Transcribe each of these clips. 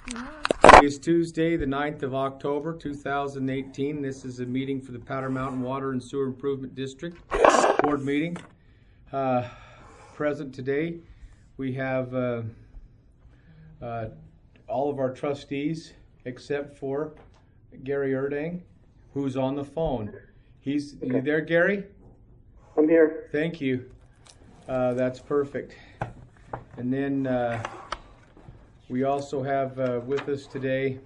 Today is Tuesday, the 9th of October, 2018. This is a meeting for the Powder Mountain Water and Sewer Improvement District Board meeting. Present today, we have all of our trustees except for Gary Erdang, who's on the phone. You there, Gary? I'm here. Thank you. That's perfect. And then we also have with us today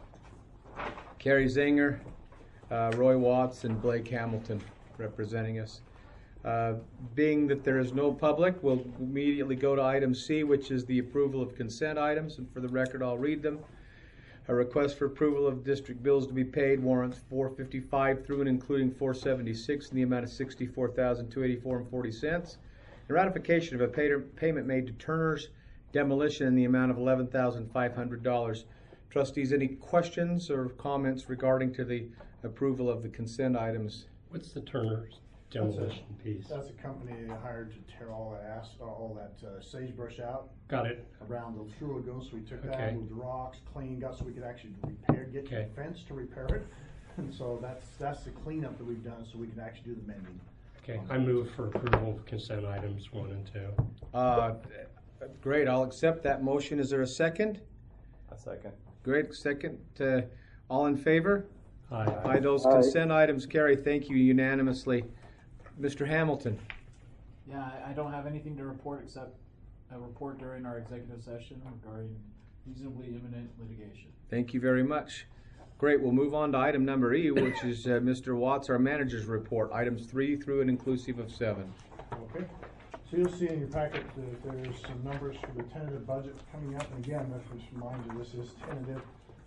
Carrie Zinger, Roy Watts, and Blake Hamilton representing us. Being that there is no public, we'll immediately go to item C, which is the approval of consent items. And for the record, I'll read them. A request for approval of district bills to be paid, warrants 455 through and including 476 in the amount of $64,284.40. And ratification of a payment made to Turner's Demolition in the amount of $11,500. Trustees, any questions or comments regarding to the approval of the consent items? What's the Turner's Demolition piece? That's a company hired to tear all that sagebrush out. Got it. Around the True Lagoon, so we took that, moved the rocks, cleaned up so we could actually get the fence to repair it. And so that's the cleanup that we've done so we can actually do the mending. Okay, I move for approval of consent items 1 and 2. Great, I'll accept that motion. Is there a second? A second. Great, second. All in favor? Aye. Aye. Those consent items carry. Thank you unanimously. Mr. Hamilton. Yeah, I don't have anything to report except a report during our executive session regarding reasonably imminent litigation. Thank you very much. Great, we'll move on to item number E, which is Mr. Watts, our manager's report, items 3 through and inclusive of 7. Okay. So you'll see in your packet that there's some numbers for the tentative budget coming up. And again, let's just remind you, this is tentative.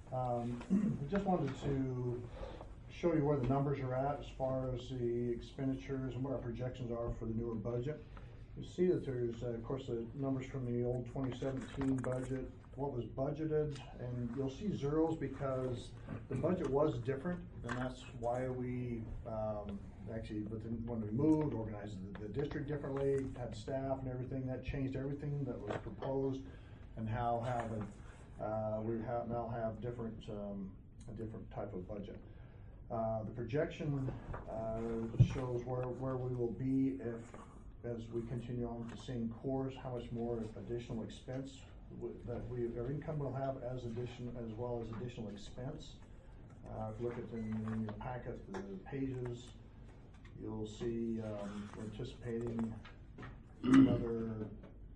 We just wanted to show you where the numbers are at as far as the expenditures and what our projections are for the newer budget. You see that there's, of course, the numbers from the old 2017 budget, what was budgeted, and you'll see zeros because the budget was different, and that's why we actually, when we moved, organized the district differently, had staff and everything, that changed everything that was proposed, and we now have different, a different type of budget. The projection shows where we will be as we continue on with the same course, how much more additional expense that our income will have as well as additional expense. If you look at in your packet, the pages, you'll see we're anticipating another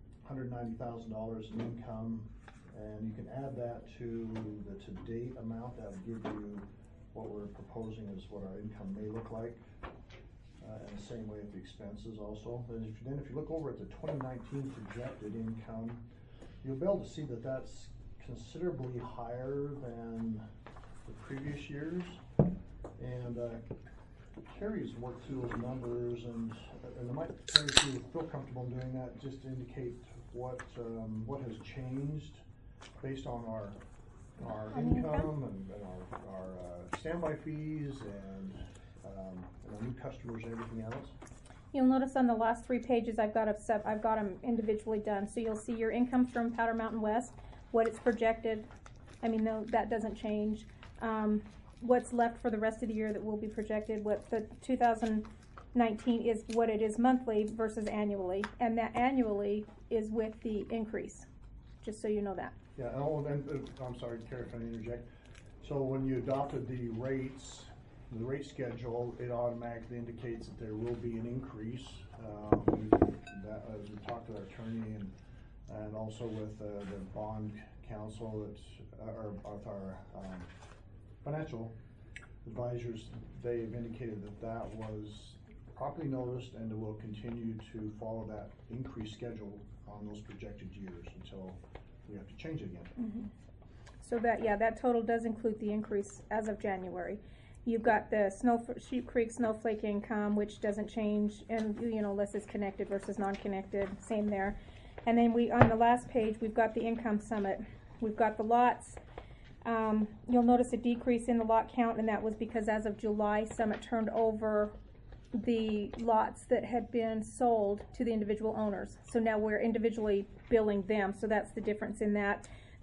$190,000 in income, and you can add that to the to-date amount. That would give you what we're proposing is what our income may look like. And the same way with the expenses also. Then if you look over at the 2019 projected income, you'll be able to see that that's considerably higher than the previous years. And Carrie's worked through those numbers, and I might Carrie, if you feel comfortable in doing that, just to indicate what has changed based on our income and our standby fees and our new customers and everything else. You'll notice on the last 3 pages I've got them individually done. So you'll see your income from Powder Mountain West, what it's projected. I mean, no, that doesn't change. What's left for the rest of the year that will be projected. What the 2019 is, what it is monthly versus annually, and that annually is with the increase. Just so you know that. Yeah, and I'm sorry, Carrie, if I interject. So when you adopted the rate schedule, it automatically indicates that there will be an increase. As we talked to our attorney and also with the bond counsel, or with our financial advisors, they've indicated that was properly noticed and will continue to follow that increased schedule on those projected years until we have to change it again. Mm-hmm. So that total does include the increase as of January. You've got the Sheep Creek Snowflake income, which doesn't change, and unless it's connected versus non-connected, same there. And then on the last page, we've got the income summit. We've got the lots. You'll notice a decrease in the lot count, and that was because as of July, Summit turned over the lots that had been sold to the individual owners. So now we're individually billing them, so that's the difference in that.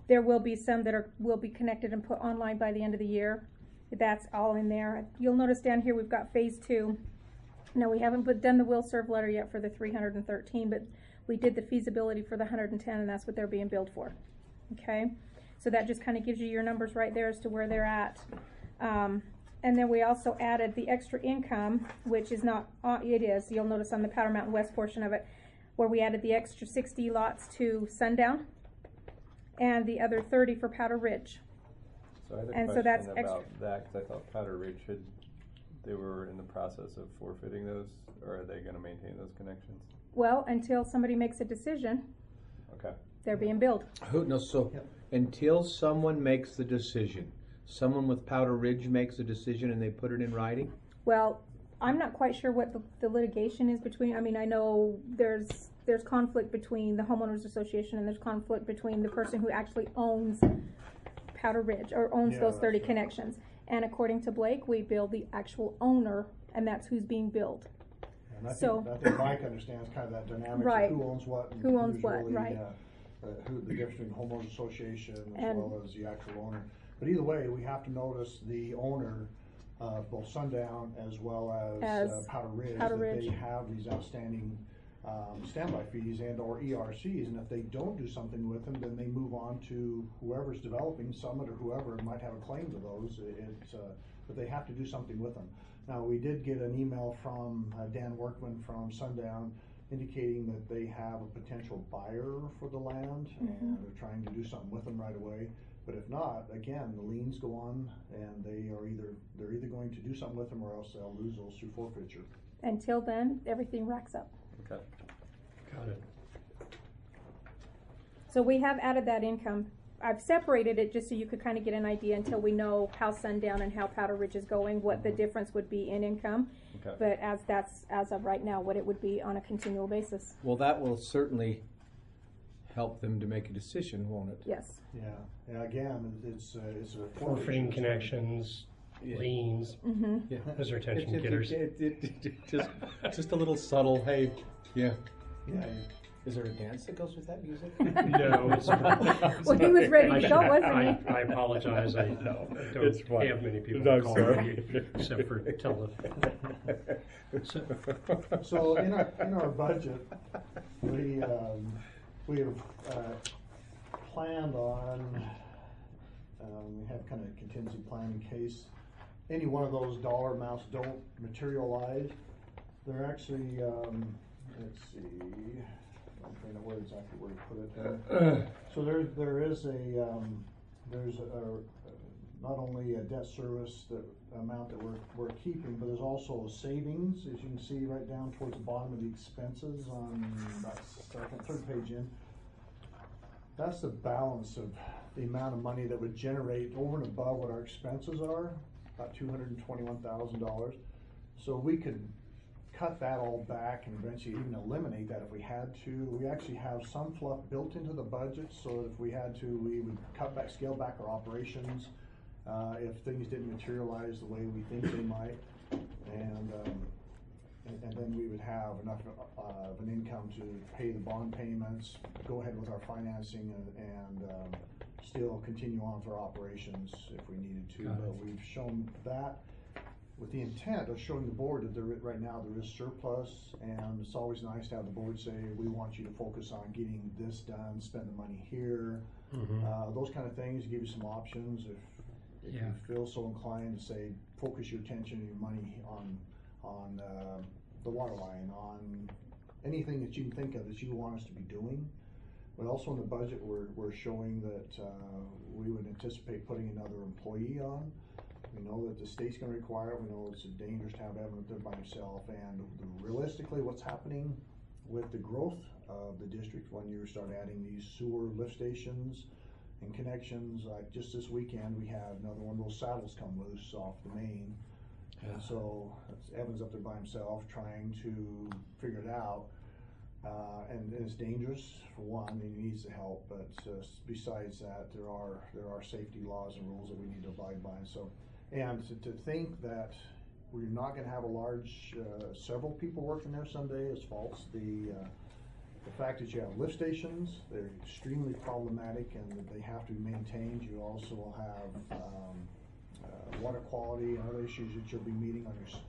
There will be some that will be connected and put online by the end of the year. That's all in there. You'll notice down here we've got phase 2. Now we haven't done the will serve letter yet for the 313, but we did the feasibility for the 110, and that's what they're being billed for. Okay, so that just kind of gives you your numbers right there as to where they're at. And then we also added the extra income, which is not, it is, you'll notice on the Powder Mountain West portion of it, where we added the extra 60 lots to Sundown, and the other 30 for Powder Ridge. So I had a And so question that's about extra. that, because I thought Powder Ridge they were in the process of forfeiting those, or are they going to maintain those connections? Well, until somebody makes a decision, Okay. they're being billed. So until someone makes the decision, someone with Powder Ridge makes a decision and they put it in writing? Well, I'm not quite sure what the litigation is between. I mean, I know there's conflict between the homeowners association, and there's conflict between the person who actually owns Powder Ridge or owns those 30 connections. And according to Blake, we bill the actual owner, and that's who's being billed. And I think Mike understands kind of that dynamic Right. of who owns what. And Who owns who's what, really, right. Who the difference between the homeowners association as And- well as the actual owner. But either way, we have to notice the owner, both Sundown as well as Powder Ridge, Powder that Ridge. they have these outstanding standby fees and or ERCs, and if they don't do something with them, then they move on to whoever's developing, Summit or whoever might have a claim to those. But they have to do something with them. Now, we did get an email from Dan Workman from Sundown indicating that they have a potential buyer for the land, and they're trying to do something with them right away. But if not, again, the liens go on, and they're either going to do something with them, or else they'll lose those through forfeiture. Until then, everything racks up. Okay. Got it. So we have added that income. I've separated it just so you could kind of get an idea until we know how Sundown and how Powder Ridge is going, what the difference would be in income. Okay. But as of right now, what it would be on a continual basis. Well, that will certainly help them to make a decision, won't it? Yes. Yeah. Again, it's a Forfeiting connections, liens, Mm-hmm. Yeah. those are attention getters. Just a little subtle, hey, yeah. Yeah. Is there a dance that goes with that music? No, it's Well, he was ready I to go, should- wasn't he? I apologize. I It's don't fine. have many people No, call sorry. me except for tele. So in our budget, we have planned on, we have kind of contingency plan in case any one of those dollar amounts don't materialize. They're actually, let's see, I'm trying to know exactly where to put it. So there is there's not only a debt service amount that we're keeping, but there's also savings, as you can see right down towards the bottom of the expenses on that third page in. That's the balance of the amount of money that would generate over and above what our expenses are, about $221,000. So we could cut that all back and eventually even eliminate that if we had to. We actually have some fluff built into the budget, so if we had to, we would scale back our operations if things didn't materialize the way we think they might, and then we would have enough of an income to pay the bond payments, go ahead with our financing, and still continue on with our operations if we needed to. Got it. But we've shown that with the intent of showing the board that right now there is surplus, and it's always nice to have the board say, we want you to focus on getting this done, spend the money here, those kind of things, give you some options if you feel so inclined to say, focus your attention and your money on the water line, on anything that you can think of that you want us to be doing. But also in the budget, we're showing that we would anticipate putting another employee on. We know that the state's going to require it. We know it's dangerous to have Evan up there by himself. And realistically, what's happening with the growth of the district when you start adding these sewer lift stations and connections, like just this weekend, we had another one of those saddles come loose off the main. And so Evan's up there by himself trying to figure it out. And it's dangerous for one, and he needs the help. But besides that, there are safety laws and rules that we need to abide by. And to think that we're not going to have a large, several people working there someday is false. The fact that you have lift stations, they're extremely problematic and that they have to be maintained. You also will have water quality and other issues that you'll be meeting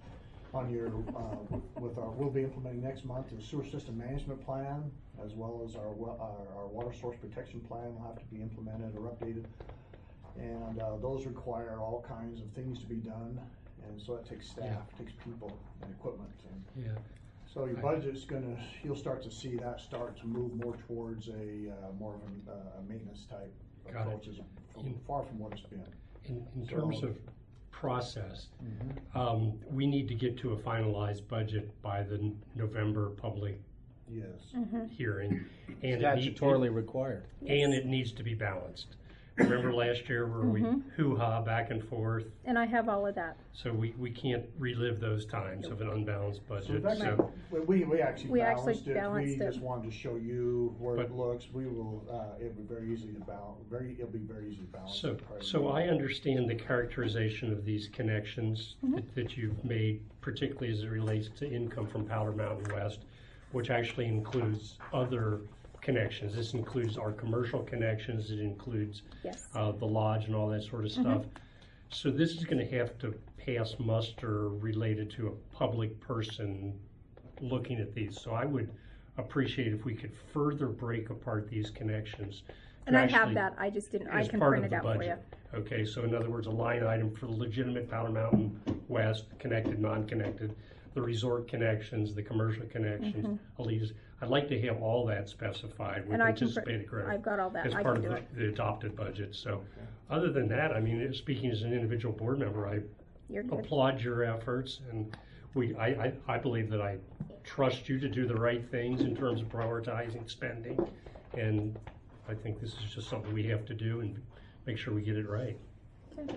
we'll be implementing next month the sewer system management plan, as well as our water source protection plan will have to be implemented or updated. And those require all kinds of things to be done, and so it takes staff, takes people and equipment. And so your budget's you'll start to see that start to move more towards a more of a maintenance type approach, far from what it's been. In terms of process, we need to get to a finalized budget by the November public hearing. And Statutorily required. And it needs to be balanced. Remember last year where we hoo-ha back and forth? And I have all of that. So we can't relive those times of an unbalanced budget. So we actually balanced it. Balanced We it. just wanted to show you where it looks. We will. It'll be very easy to balance. It'll be very easy to balance. So I understand the characterization of these connections that you've made, particularly as it relates to income from Powder Mountain West, which actually includes other connections. This includes our commercial connections. It includes the lodge and all that sort of stuff. So this is going to have to pass muster related to a public person looking at these. So I would appreciate if we could further break apart these connections. And I have that. I just didn't. I can print it out for you. Okay, so in other words, a line item for the legitimate Powder Mountain West, connected, non-connected, the resort connections, the commercial connections, I'd like to have all that specified with anticipated growth. I've got all that. As part of the adopted budget. So other than that, I mean, speaking as an individual board member, I applaud your efforts, and I believe that I trust you to do the right things in terms of prioritizing spending, and I think this is just something we have to do and make sure we get it right. Okay.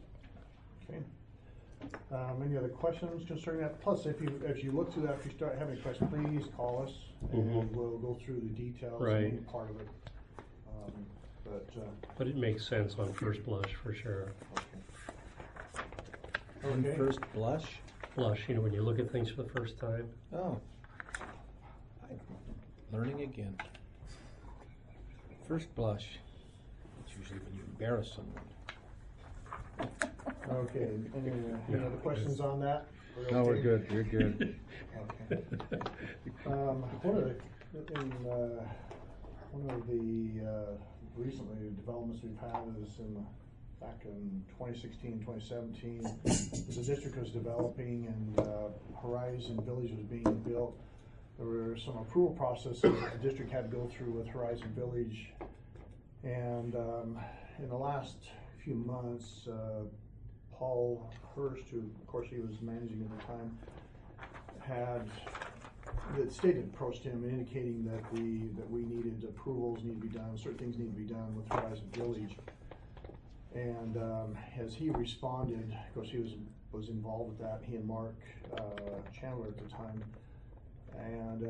Any other questions concerning that? Plus, if you look through that, if you start having questions, please call us, and we'll go through the details and any part of it. But it makes sense on first blush for sure. On first blush? Blush, you know, when you look at things for the first time. Oh, I'm learning again. First blush. It's usually when you embarrass someone. Okay. Any other questions on that? No, we're good. You're good. Okay. One of the recently developments we've had is back in 2016, 2017, as the district was developing and Horizon Village was being built. There were some approval processes the district had to go through with Horizon Village, and in the last few months, Paul Hurst, who of course he was managing at the time, the state had approached him indicating that we needed approvals need to be done, certain things need to be done with Horizon Village. And as he responded, of course he was involved with that, he and Mark Chandler at the time, and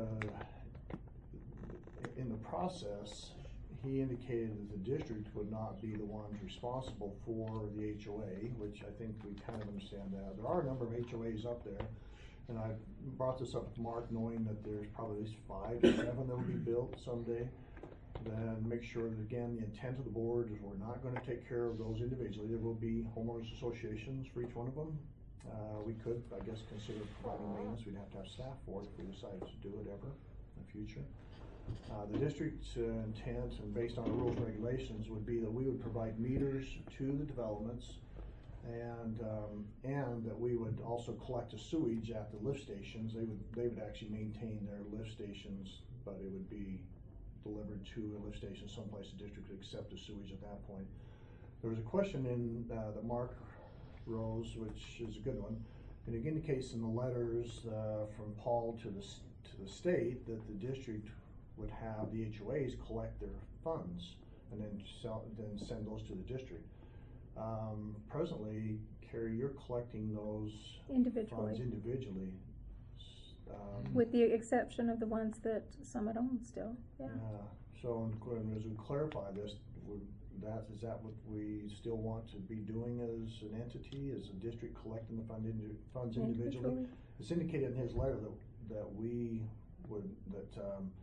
in the process, he indicated that the district would not be the ones responsible for the HOA, which I think we kind of understand that. There are a number of HOAs up there, and I brought this up with Mark knowing that there's probably at least 5 to 7 that will be built someday. Then make sure that, again, the intent of the board is we're not going to take care of those individually. There will be homeowners associations for each one of them. We could, I guess, consider providing maintenance. We'd have to have staff for it if we decided to do it ever in the future. The district's intent, and based on the rules and regulations, would be that we would provide meters to the developments, and that we would also collect the sewage at the lift stations. They would actually maintain their lift stations, but it would be delivered to a lift station someplace the district would accept the sewage at that point. There was a question in that Mark rose, which is a good one, and it indicates in the letters from Paul to the state that the district would have the HOAs collect their funds and then send those to the district. Presently, Carrie, you're collecting those funds individually. With the exception of the ones that Summit owns still, So as we clarify this, is that what we still want to be doing as an entity, as a district collecting the funds individually? It's indicated in his letter that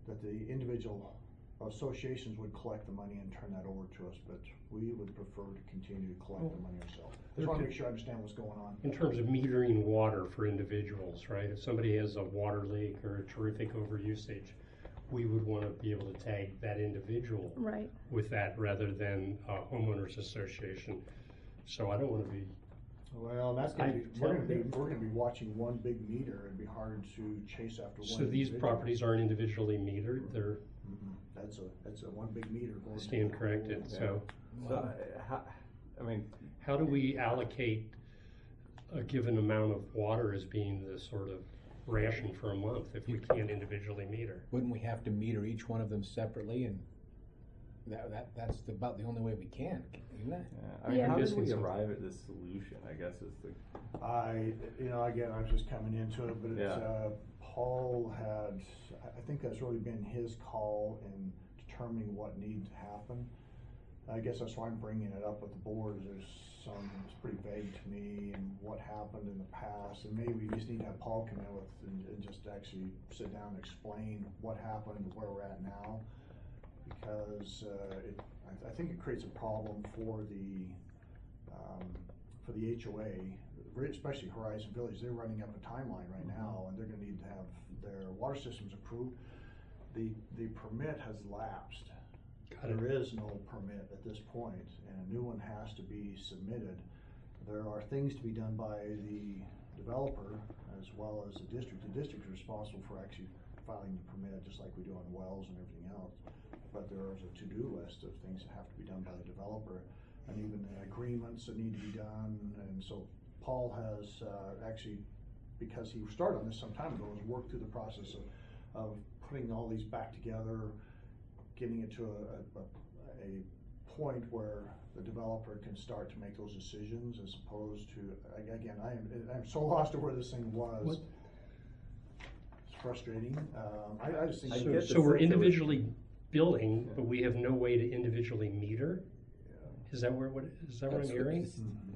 that the individual associations would collect the money and turn that over to us, but we would prefer to continue to collect the money ourselves. Just want to make sure I understand what's going on. In terms of metering water for individuals, right? If somebody has a water leak or a terrific overusage, we would want to be able to tag that individual Right. with that rather than a homeowners association. So I don't want to be, Well, that's I we're tell them. gonna be watching one big meter. It'd be hard to chase after one. so these individual. properties aren't individually metered, they're That's a one big meter going. stand corrected, Yeah. so. So, I mean, How do we allocate a given amount of water as being the sort of ration for a month if we can't individually meter? Wouldn't we have to meter each one of them separately, and that's about the only way we can, isn't it? I mean, Yeah. how did Missing we something. arrive at this solution? I guess is the Again, I was just coming into it, but it's, Yeah. Paul had, I think that's really been his call in determining what needs to happen. I guess that's why I'm bringing it up with the board, is it's pretty vague to me and what happened in the past, and maybe we just need to have Paul come in with and just actually sit down and explain what happened, where we're at now, because I think it creates a problem for the HOA, especially Horizon Village. They're running up a timeline right now, and they're gonna need to have their water systems approved. The permit has lapsed. Got it. There is no permit at this point, and a new one has to be submitted. There are things to be done by the developer as well as the district. The district is responsible for actually filing the permit, just like we do on wells and everything else. But there is a to-do list of things that have to be done by the developer, and even agreements that need to be done. And so Paul has actually, because he started on this some time ago, has worked through the process of putting all these back together, getting it to a point where the developer can start to make those decisions, as opposed to, again, I'm so lost to where this thing was. What? It's frustrating. I just think. I So, get the so we're sense it was- individually billing, but we have no way to individually meter? Is that what I'm hearing? Mhm.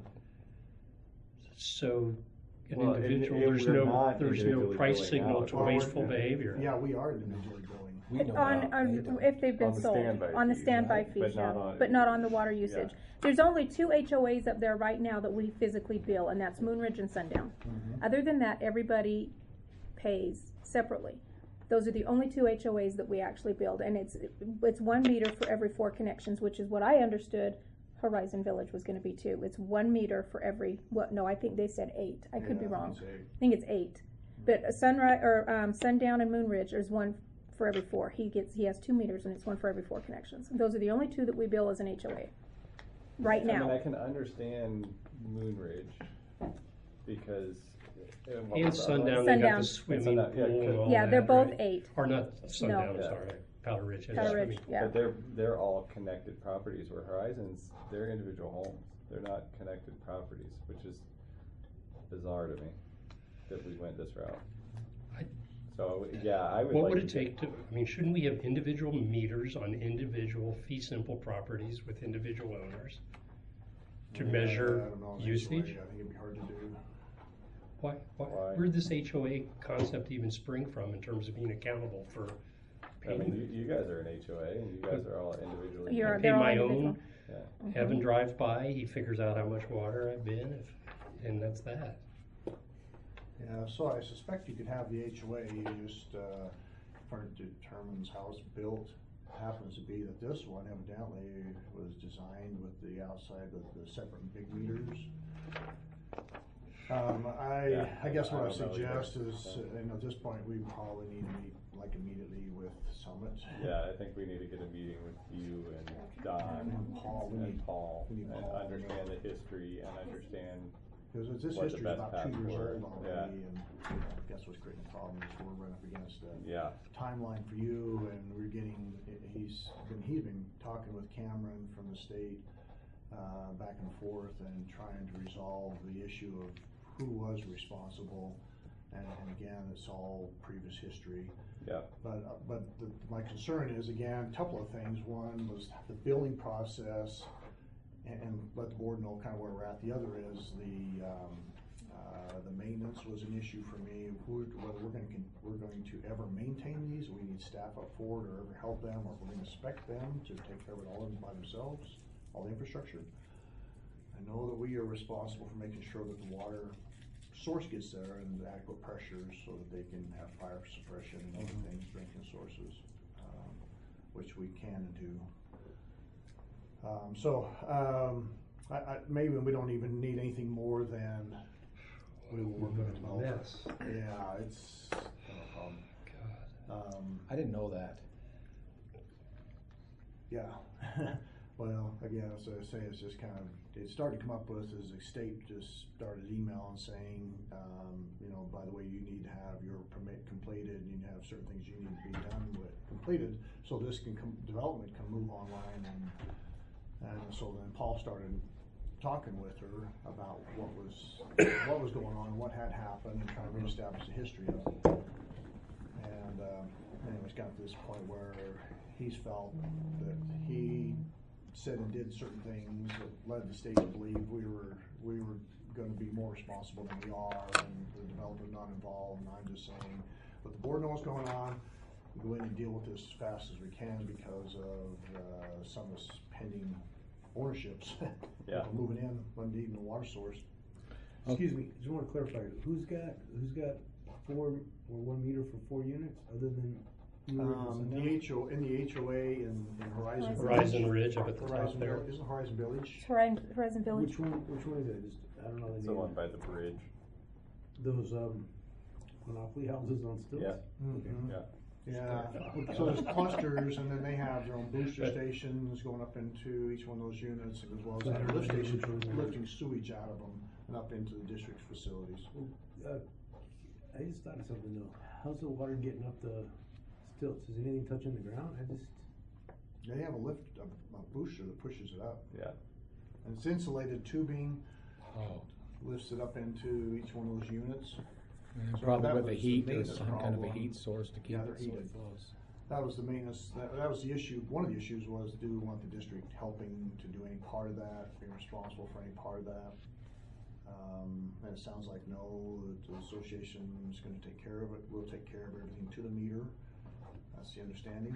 So an Well, individual, we're there's not no individually price billing signal out. to Well, wasteful yeah. behavior. Yeah, we are individually billing. We know On, that. They don't. if they've been On the sold, standby on the fees, standby right? fees, But not yeah, on- but not on the water Yeah. usage. There's only two HOAs up there right now that we physically bill, and that's Moonridge and Sundown. Other than that, everybody pays separately. Those are the only two HOAs that we actually build, and it's 1 meter for every 4 connections, which is what I understood Horizon Village was gonna be too. It's 1 meter for every, no, I think they said 8. I could be wrong. I think it's 8. But Sundown and Moonridge, there's 1 for every 4. He has 2 meters, and it's 1 for every 4 connections. Those are the only 2 that we bill as an HOA right I mean, I now. can understand Moonridge because. And Sundown, they got Sundown. the swimming Sundown, yeah, pool and all Yeah, that, they're both right? 8. Or not Sundown, I'm No. sorry, Powder Ridge has Powder a Ridge, swimming pool. yeah. But they're all connected properties, where Horizons, they're individual homes. They're not connected properties, which is bizarre to me that we went this route. I- So, yeah, I would What like would it to- take to, I mean, shouldn't we have individual meters on individual fee simple properties with individual owners to I don't measure know, an HOA, usage? I think it'd be hard to do. Why, Why? where did this HOA concept even spring from in terms of being accountable for I mean, paying? you guys are an HOA, and you guys are all individually. You're- I they're pay all my individual. own, Yeah. Evan drives by, he figures out how much water I've been, and that's that. Yeah, so I suspect you could have the HOA, you just, determines how it's built. Happens to be that this one evidently was designed with the outside with the separate big meters. Yeah, I guess what I I don't know suggest either. is, and at this point, we probably need to meet like immediately with Summit. Yeah, I think we need to get a meeting with you and Don And Paul, we and need- Paul, we need and Paul. understand the history and understand. Because this what the history is best about path 2 years forward, old yeah. already, and that's what's creating the problem, is we're running up against a Yeah, timeline for you, and we're getting, he's been talking with Cameron from the state, back and forth, and trying to resolve the issue of who was responsible, and again, it's all previous history. yeah, But my concern is, again, a couple of things. One was the billing process, and let the board know kind of where we're at. The other is The maintenance was an issue for me, whether we're going to ever maintain these, we need staff up for it, or ever help them, or if we're gonna spec them to take care of it all by themselves, all the infrastructure. I know that we are responsible for making sure that the water source gets there and adequate pressures so that they can have fire suppression and other things, drinking sources, which we can do. Maybe we don't even need anything more than we will work on it. Yes. Yeah, it's no problem. I didn't know that. Yeah. Well, again, as I say, it's just kind of, it started to come up with as the state just started emailing saying, by the way, you need to have your permit completed, you have certain things you need to be done with completed, so this development can move online, and so then Paul started talking with her about what was going on, what had happened, and trying to reestablish the history of it. And anyways, got to this point where he's felt that he said and did certain things that led the state to believe we were going to be more responsible than we are, and the developer's not involved. And I'm just saying, let the board know what's going on. We go in and deal with this as fast as we can because of some of this pending ownerships. Yeah. People moving in, one needing a water source. Excuse me, just want to clarify, who's got 4 or 1 meter for 4 units other than? In the HOA in Horizon. Horizon Ridge up at the top Horizon there. Isn't Horizon Village? It's Horizon Village. Which one is it? I don't know the It's name. the one by the bridge. Those monopoly houses on stilts? Yeah. Mhm. Yeah. Yeah, so there's clusters, and then they have their own booster stations going up into each one of those units, as well as But their lift which stations one is it? lifting sewage out of them and up into the district's facilities. I just thought of something though. How's the water getting up the stilts? Is anything touching the ground? They have a booster that pushes it up, Yeah. and it's insulated tubing, Oh. lifts it up into each one of those units. And So probably that with the was the heat or maintenance some kind of a problem. heat source to keep Yeah, they're it so heated. it flows. That was the maintenance, that was the issue. One of the issues was, do we want the district helping to do any part of that, being responsible for any part of that? And it sounds like no, the association is gonna take care of it, we'll take care of everything to the meter. That's the understanding.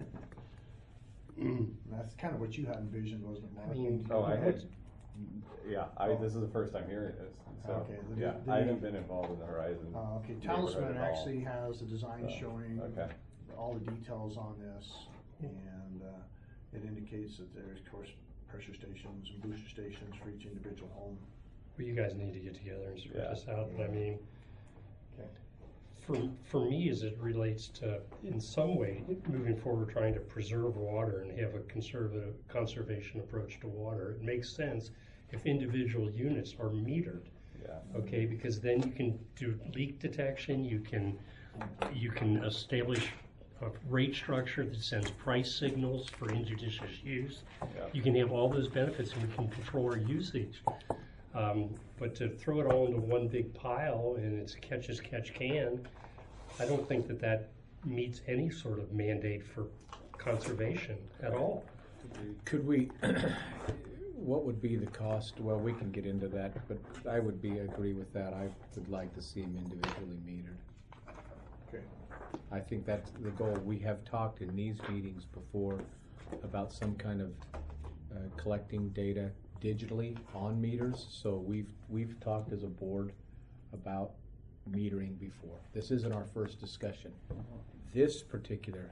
And that's kind of what you had envisioned, wasn't it, Mark? Oh, I had. Yeah, this is the first time hearing this. So, Okay, I haven't been involved in the Horizon. Okay, neighborhood Talisman at all. actually has the design showing Okay. all the details on this, and it indicates that there's, of course, pressure stations and booster stations for each individual home. Well, you guys need to get together and sort Yeah. this out. I mean, Okay. for me, as it relates to, in some way, moving forward, trying to preserve water and have a conservation approach to water, it makes sense if individual units are metered. Yeah. Okay, because then you can do leak detection, you can establish a rate structure that sends price signals for injudicious use. Yeah. You can have all those benefits and we can control our usage. But to throw it all into one big pile and it's catch as catch can, I don't think that meets any sort of mandate for conservation at all. Could we, what would be the cost? Well, we can get into that, but I would agree with that. I would like to see them individually metered. Okay. I think that's the goal. We have talked in these meetings before about some kind of collecting data digitally on meters. So we've talked as a board about metering before. This isn't our first discussion. This particular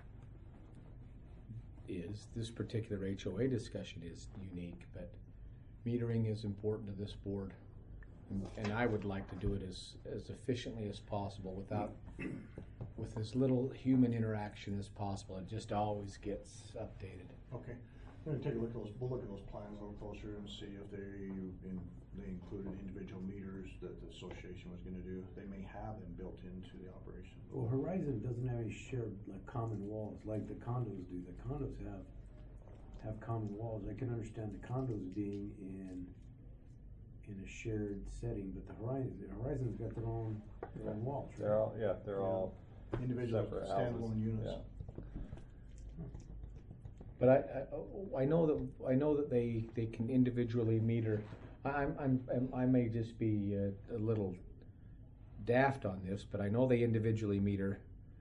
HOA discussion is unique, but metering is important to this board. And I would like to do it as efficiently as possible with as little human interaction as possible. It just always gets updated. Okay. I'm gonna take a look at those, we'll look at those plans a little closer and see if they included individual meters that the association was gonna do. They may have them built into the operation. Well, Horizon doesn't have any shared, common walls like the condos do. The condos have common walls. I can understand the condos being in a shared setting, but the Horizon's got their own walls, right? They're all Individual separate standalone houses. units. Yeah. But I know that they can individually meter I may just be a little daft on this, but I know they individually meter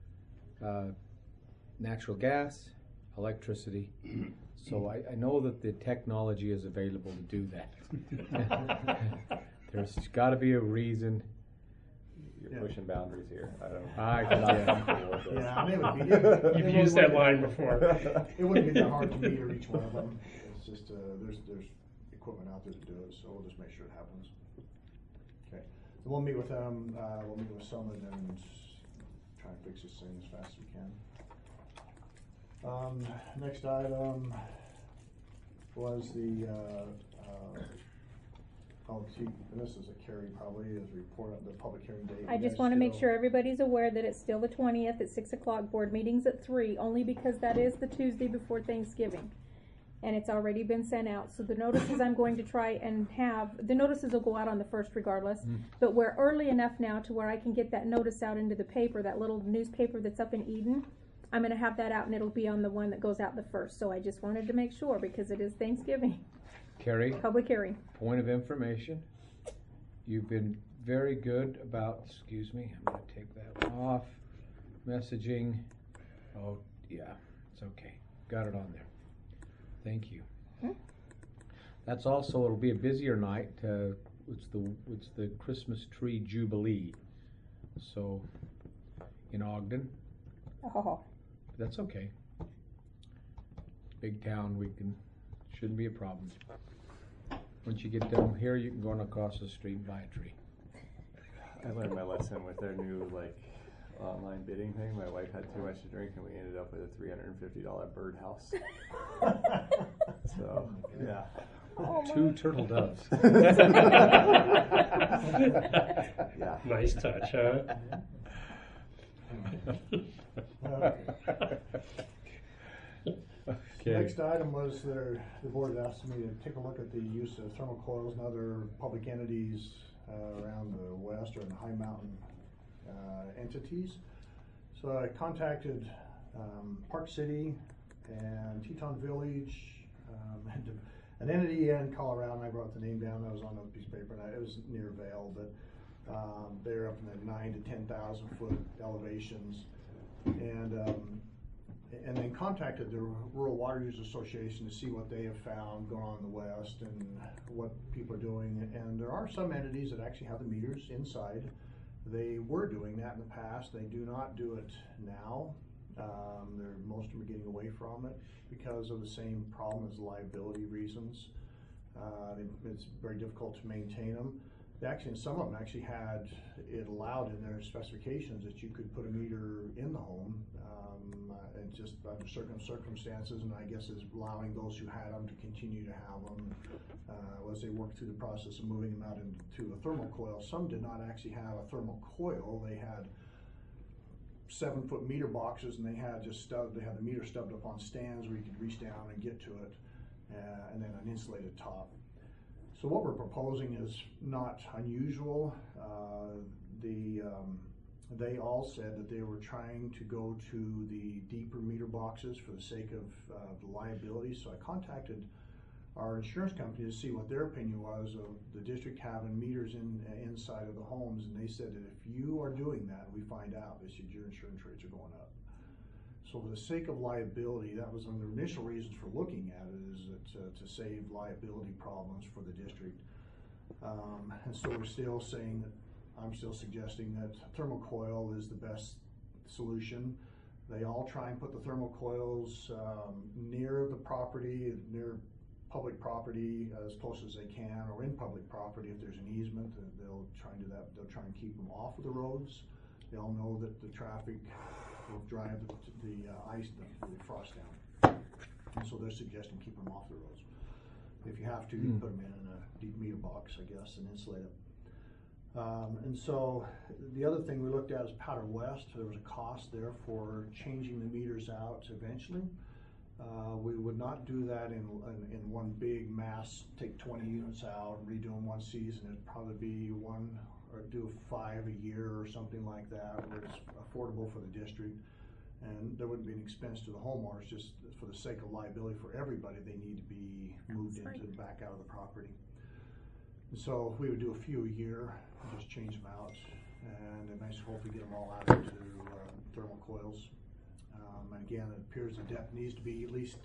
natural gas, electricity. So I know that the technology is available to do that. There's got to be a reason. You're pushing boundaries here. I'm not comfortable with this. Yeah, and it would be. You've used that line before. It wouldn't be that hard to meter each one of them. It's just, there's equipment out there to do it, so we'll just make sure it happens. Okay, so we'll meet with them, we'll meet with Summit and try and fix this thing as fast as we can. Next item was the, and this is a Carrie probably, is a report of the public hearing date. I just want to make sure everybody's aware that it's still the 20th at 6 o'clock, board meeting's at 3, only because that is the Tuesday before Thanksgiving. And it's already been sent out, so the notices I'm going to try and have, the notices will go out on the 1st regardless, but we're early enough now to where I can get that notice out into the paper, that little newspaper that's up in Eden. I'm going to have that out and it'll be on the one that goes out the 1st, so I just wanted to make sure because it is Thanksgiving. Carrie, Public hearing. point of information. You've been very good about, excuse me, I'm going to take that one off. Messaging. Oh, yeah, it's okay. Got it on there. Thank you. That's also, it'll be a busier night. It's the Christmas tree jubilee. So, in Ogden. Oh. That's okay. Big town, shouldn't be a problem. Once you get down here, you can go on across the street and buy a tree. I learned my lesson with their new online bidding thing. My wife had too much to drink, and we ended up with a $350 birdhouse. So yeah, Oh, 2 turtle doves. yeah. Nice touch, huh? Okay. Next item was the board asked me to take a look at the use of thermal coils and other public entities around the west or in the high mountain entities. So I contacted Park City and Teton Village, and an entity in Colorado, and I wrote the name down. That was on a piece of paper, and it was near Vail, but they're up in the 9,000 to 10,000 foot elevations, and then contacted the Rural Water Users Association to see what they have found going on in the west and what people are doing. And there are some entities that actually have the meters inside. They were doing that in the past. They do not do it now. Most of them are getting away from it because of the same problem as liability reasons. It's very difficult to maintain them. Actually, some of them actually had it allowed in their specifications that you could put a meter in the home, and just under certain circumstances, and I guess is allowing those who had them to continue to have them as they work through the process of moving them out into a thermal coil. Some did not actually have a thermal coil. They had 7-foot meter boxes, and they had the meter stubbed up on stands where you could reach down and get to it, and then an insulated top. So what we're proposing is not unusual. They all said that they were trying to go to the deeper meter boxes for the sake of the liability. So I contacted our insurance company to see what their opinion was of the district having meters inside of the homes, and they said that if you are doing that, we find out, they said your insurance rates are going up. So for the sake of liability, that was one of the initial reasons for looking at it, is that, to save liability problems for the district. And so we're still saying that, I'm still suggesting that thermal coil is the best solution. They all try and put the thermal coils near the property, near public property, as close as they can, or in public property. If there's an easement, they'll try and do that. They'll try and keep them off of the roads. They all know that the traffic will drive the ice, the frost down. And so they're suggesting keep them off the roads. If you have to, you put them in a deep meter box, I guess, and insulate it. And so the other thing we looked at is Powder West. There was a cost there for changing the meters out eventually. We would not do that in one big mass, take 20 units out and redo them one season. It'd probably be one, or do 5 a year or something like that, where it's affordable for the district. And there wouldn't be an expense to the homeowners, just for the sake of liability for everybody, they need to be moved into back out of the property. And so we would do a few a year, and just change them out, and eventually hopefully get them all out into thermal coils. And again, it appears the depth needs to be at least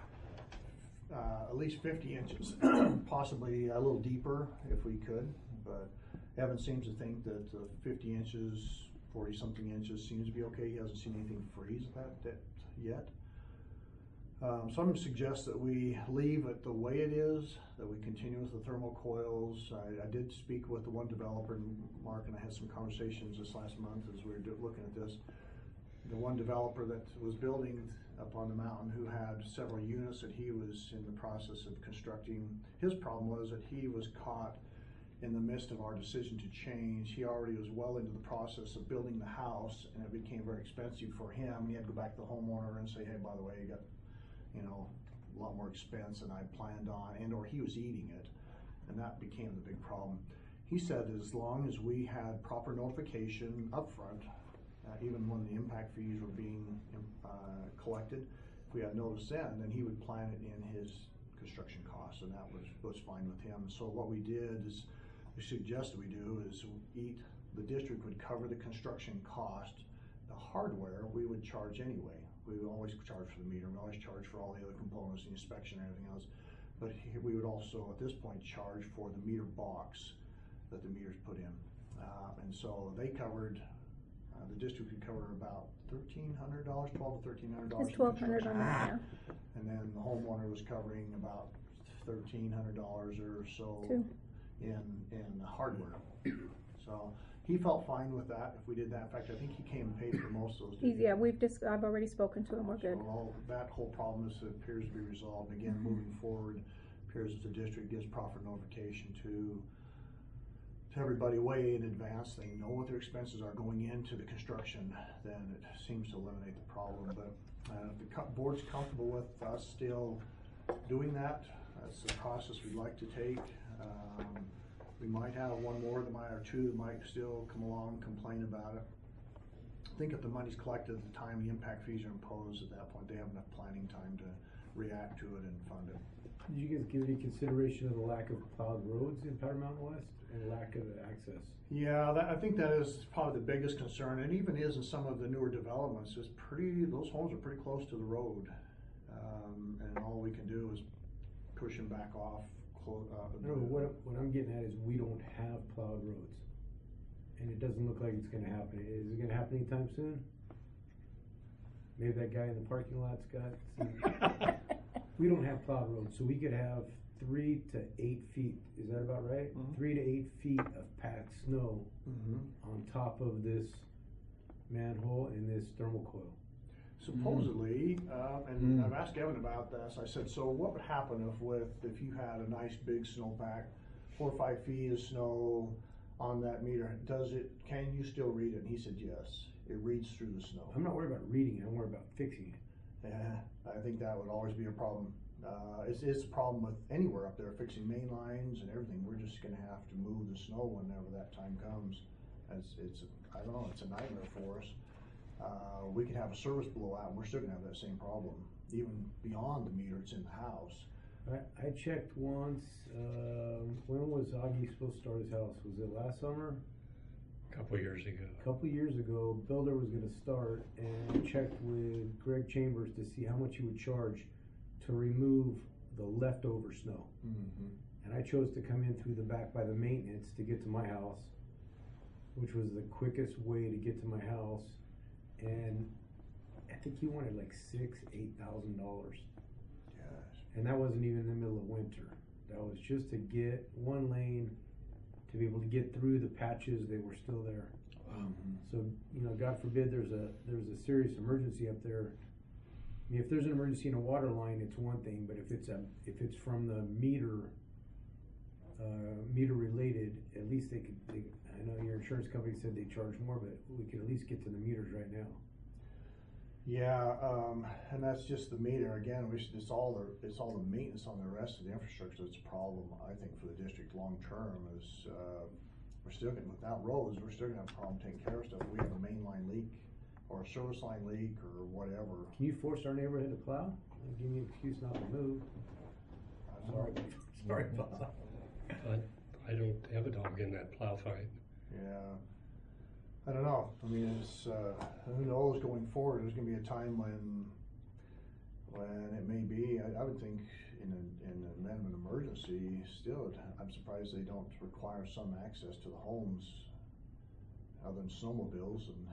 50 inches, possibly a little deeper if we could, but Evan seems to think that 50 inches, 40-something inches seems to be okay. He hasn't seen anything freeze at that depth yet. So I'm going to suggest that we leave it the way it is, that we continue with the thermal coils. I did speak with the one developer, and Mark and I had some conversations this last month as we were looking at this. The one developer that was building up on the mountain, who had several units that he was in the process of constructing, his problem was that he was caught in the midst of our decision to change. He already was well into the process of building the house, and it became very expensive for him. He had to go back to the homeowner and say, hey, by the way, you got, you know, a lot more expense than I planned on, and or he was eating it, and that became the big problem. He said that as long as we had proper notification up front, even when the impact fees were being collected, if we had notice then he would plan it in his construction costs, and that was fine with him. So what we did is, we suggested we do is the district would cover the construction cost. The hardware we would charge anyway. We would always charge for the meter, we always charge for all the other components, the inspection and everything else. But we would also at this point charge for the meter box that the meters put in. And so they covered, the district could cover about $1,300, $1,200 to $1,300. It's $1,200 on that, yeah. And then the homeowner was covering about $1,300 or so in hardware. So he felt fine with that if we did that. In fact, I think he came and paid for most of those. Yeah, I've already spoken to him. We're good. So that whole problem appears to be resolved. Again, moving forward, appears that the district gives proper notification to everybody way in advance. They know what their expenses are going into the construction. Then it seems to eliminate the problem. But if the board's comfortable with us still doing that, that's the process we'd like to take. We might have one more or two that might still come along and complain about it. I think if the money's collected at the time the impact fees are imposed, at that point they have enough planning time to react to it and fund it. Did you guys give any consideration of the lack of plowed roads in Powder Mountain West and lack of access? Yeah, I think that is probably the biggest concern, and even is in some of the newer developments. Those homes are pretty close to the road, and all we can do is push them back off. No, what I'm getting at is we don't have plowed roads, and it doesn't look like it's going to happen. Is it going to happen anytime soon? Maybe that guy in the parking lot's got some. We don't have plowed roads, so we could have 3 to 8 feet. Is that about right? Mm-hmm. 3 to 8 feet of packed snow on top of this manhole and this thermal coil. Supposedly, and I've asked Evan about this. I said, so what would happen if you had a nice big snowpack, 4 or 5 feet of snow on that meter? Can you still read it? And he said, yes, it reads through the snow. I'm not worried about reading it, I'm worried about fixing it. Yeah, I think that would always be a problem. It's a problem with anywhere up there, fixing main lines and everything. We're just going to have to move the snow whenever that time comes. I don't know, it's a nightmare for us. We could have a service blowout and we're still going to have that same problem, even beyond the meter, it's in the house. I checked once, when was Augie supposed to start his house? Was it last summer? A couple years ago. A couple years ago, builder was going to start, and checked with Greg Chambers to see how much he would charge to remove the leftover snow. And I chose to come in through the back by the maintenance to get to my house, which was the quickest way to get to my house. And I think he wanted like $8,000. And that wasn't even in the middle of winter. That was just to get one lane to be able to get through the patches. They were still there. So, you know, God forbid there's a serious emergency up there. I mean, if there's an emergency in a water line, it's one thing, but if it's from the meter related, at least I know your insurance company said they charge more, but we could at least get to the meters right now. Yeah, and that's just the meter. Again, it's all the maintenance on the rest of the infrastructure that's a problem. I think for the district long term is we're still getting, without roads, we're still gonna have a problem taking care of stuff. We have a main line leak or a service line leak or whatever. Can you force our neighborhood to plow? Give me an excuse not to move. Sorry I don't have a dog in that plow fight. Yeah. I don't know. I mean, it's, who knows going forward, there's gonna be a time when it may be, I would think in an event of an emergency, still, I'm surprised they don't require some access to the homes other than snowmobiles. And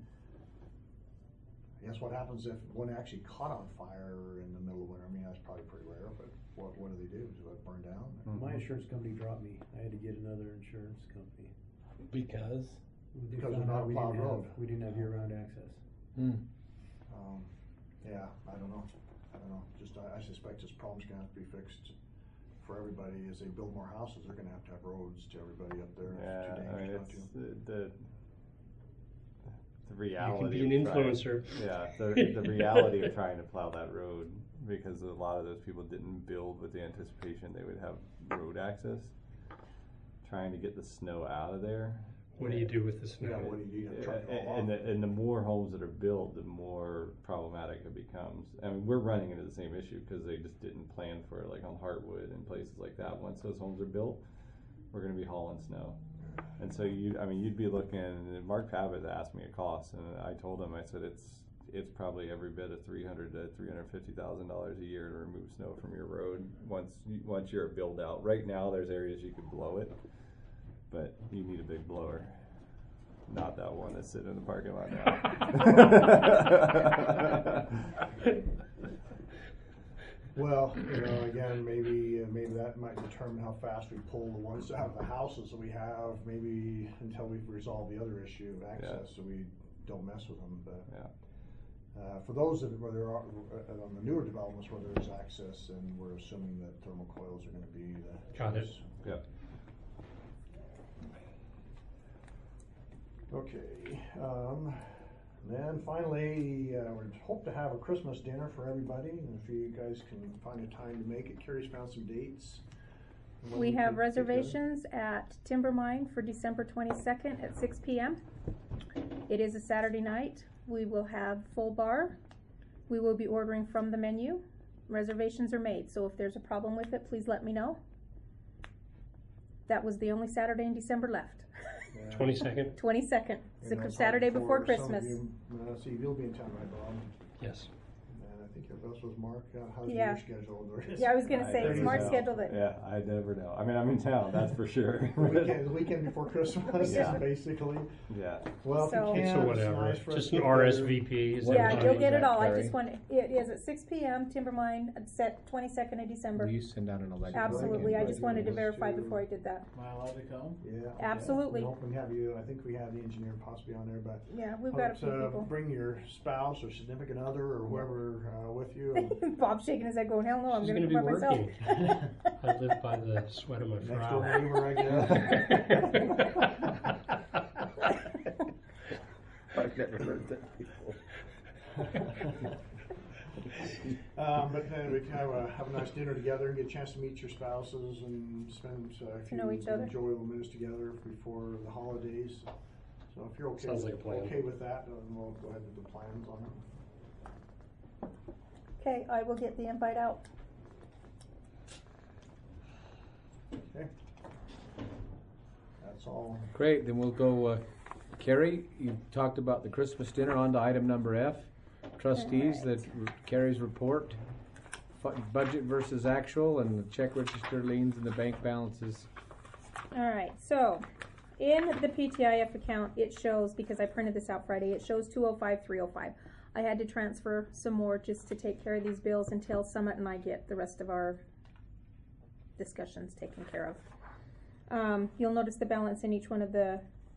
I guess what happens if one actually caught on fire in the middle of winter? I mean, that's probably pretty rare, but what do they do? Do it burn down? My insurance company dropped me. I had to get another insurance company. Because? They Because found we're not out a plowed road. we didn't have year-round access. Yeah, I don't know. Just, I suspect this problem's gonna have to be fixed for everybody. As they build more houses, they're gonna have to have roads to everybody up there. Yeah, It's too I mean, dangerous it's not to. the reality. You can be an of trying- influencer. Yeah, the reality of trying to plow that road, because a lot of those people didn't build with the anticipation they would have road access. Trying to get the snow out of there. What do you do with the snow? Yeah, what do you do? Truck it all And off? the more homes that are built, the more problematic it becomes. I mean, we're running into the same issue because they just didn't plan for it, like on Heartwood and places like that. Once those homes are built, we're going to be hauling snow. And so you'd be looking, and Mark Pavitt asked me a cost, and I told him, I said, it's probably every bit of $300,000 to $350,000 a year to remove snow from your road once you're built out. Right now, there's areas you could blow it, but you need a big blower. Not that one that's sitting in the parking lot now. Well, again, maybe that might determine how fast we pull the ones out of the houses that we have, maybe until we've resolved the other issue of access, so we don't mess with them. But for those where there are on the newer developments where there is access, and we're assuming that thermal coils are going to be the Got it. choice. Yep. Okay, then finally, we hope to have a Christmas dinner for everybody, and if you guys can find a time to make it. Carrie's found some dates. When We have could get together. reservations at Timber Mine for December 22nd at 6 p.m. It is a Saturday night. We will have full bar. We will be ordering from the menu. Reservations are made, so if there's a problem with it, please let me know. That was the only Saturday in December left. 22nd? 22nd, And that's Saturday hard before for some of Christmas. you. See, you'll be in town, right, Bob? Yes. And I think if this was Mark, how's Yeah. your schedule? Yeah, I was gonna say, never Smart know. scheduled it. Yeah, I never know. I mean, I'm in town, that's for sure. The weekend before Christmas, Yeah. basically. Yeah. Well, So- if you can, So it's whatever, nice for us just to an get together. RSVP. Is that Yeah, what you'll you get need? it all. I Carrie? just want, it is at 6 p.m., Timber Mine, set 22nd of December. Will you send out an electronic? Absolutely, I just wanted to Was verify to- before I did that. Am I allowed to come? Yeah. Absolutely. We hope we have you. I think we have the engineer possibly on there, but Yeah, we've got a few people. bring your spouse or significant other or whoever with you. And Bob's shaking his head going, hell no, I'm She's gonna gonna come be by myself. working. I live by the sweat of my next door brow. neighbor, I guess. I've never heard that before. But then we can have a nice dinner together and get a chance to meet your spouses and spend a few know each other. enjoyable minutes together before the holidays. So if you're okay, Sounds like a plan. okay with that, then we'll go ahead with the plans on it. Okay, I will get the invite out. Okay. That's all. Great, then we'll go, Carrie, you talked about the Christmas dinner, on to item number F. Trustees, Alright. Carrie's report, budget versus actual, and the check register liens and the bank balances. Alright, so, in the PTIF account, it shows, because I printed this out Friday, it shows 205,305. I had to transfer some more just to take care of these bills until Summit and I get the rest of our discussions taken care of. You'll notice the balance in each one of the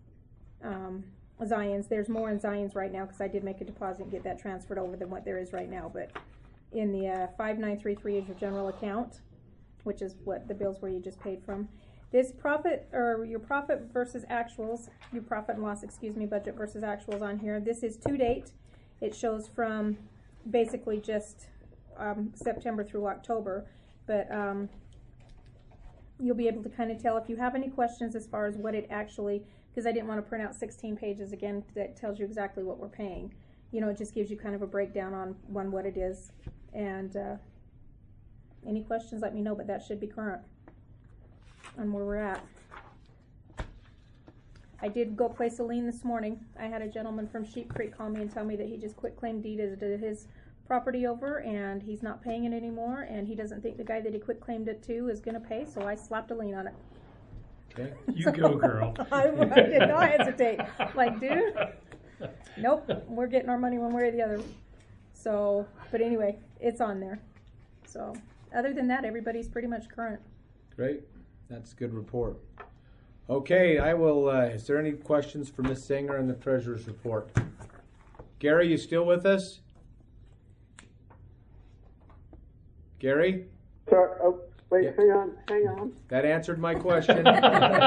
Zions. There's more in Zions right now because I did make a deposit and get that transferred over than what there is right now. But in the 5933 is your general account, which is what the bills were you just paid from. This profit, or your profit versus actuals, your profit and loss, budget versus actuals on here. This is to date. It shows from basically just September through October, but you'll be able to kind of tell if you have any questions as far as what it actually, because I didn't want to print out 16 pages again that tells you exactly what we're paying. You know, it just gives you kind of a breakdown on what it is. And any questions, let me know, but that should be current on where we're at. I did go place a lien this morning. I had a gentleman from Sheep Creek call me and tell me that he just quit claim deeded his property over and he's not paying it anymore, and he doesn't think the guy that he quit claimed it to is gonna pay, so I slapped a lien on it. Okay. You go, girl. I did not hesitate. Like, dude, nope, we're getting our money one way or the other. So, but anyway, it's on there. So, other than that, everybody's pretty much current. Great. That's a good report. Okay, I will, is there any questions for Ms. Singer on the treasurer's report? Gary, you still with us? Gary? Sorry, oh, wait, Yeah. hang on. That answered my question. No,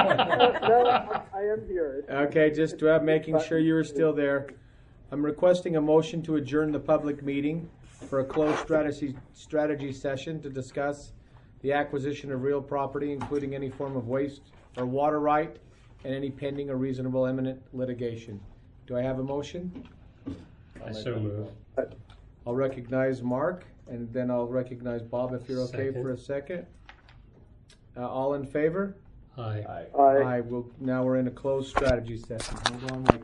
I am here. Okay, just making sure you were still there. I'm requesting a motion to adjourn the public meeting for a closed strategy session to discuss the acquisition of real property, including any form of waste or water right, and any pending or reasonable imminent litigation. Do I have a motion? I so move. I'll recognize Mark, and then I'll recognize Bob if you're okay Second. for a second. All in favor? Aye. Aye. Aye. Now we're in a closed strategy session. Hold on, Mike.